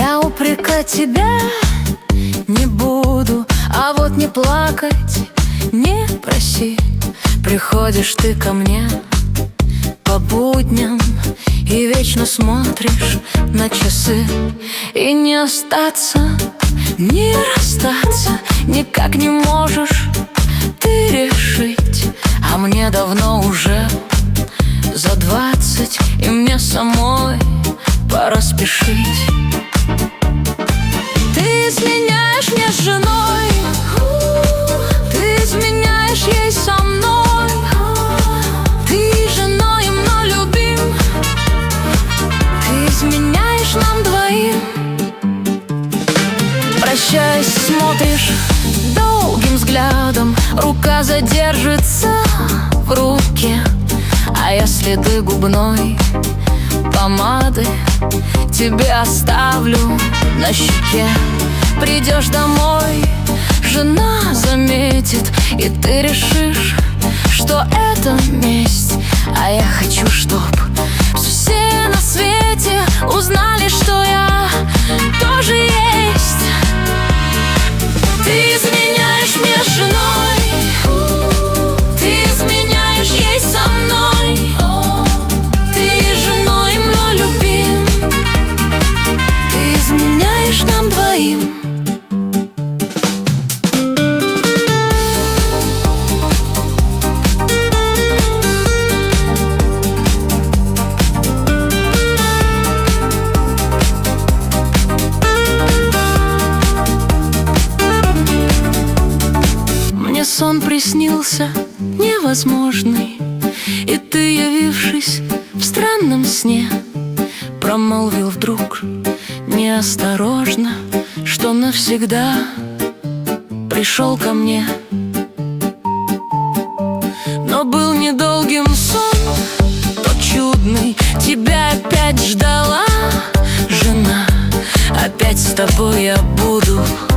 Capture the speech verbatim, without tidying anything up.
Я упрекать тебя не буду, а вот не плакать не проси. Приходишь ты ко мне по будням и вечно смотришь на часы. И не остаться, не расстаться никак не можешь ты решить. А мне давно уже за двадцать, и мне самой пора спешить. Ты изменяешь мне с женой, ты изменяешь ей со мной. Ты женой и мной любим, ты изменяешь нам двоим. Прощаясь, смотришь долгим взглядом, рука задержится в руке, а я следы губной помады тебе оставлю на щеке. Придешь домой, жена заметит, и ты решишь, что это месть. А я хочу, чтоб все на свете узнали, что я тоже есть. Ты изменяешь мне с женой, ты изменяешь ей со мной. Ты женой и мной любим, ты изменяешь нам двоим. Мне сон приснился невозможный, и ты, явившись в странном сне, промолвил вдруг неосторожно, что навсегда пришел ко мне. Но был недолгим сон, тот чудный, тебя опять ждала жена. Опять с тобой я буду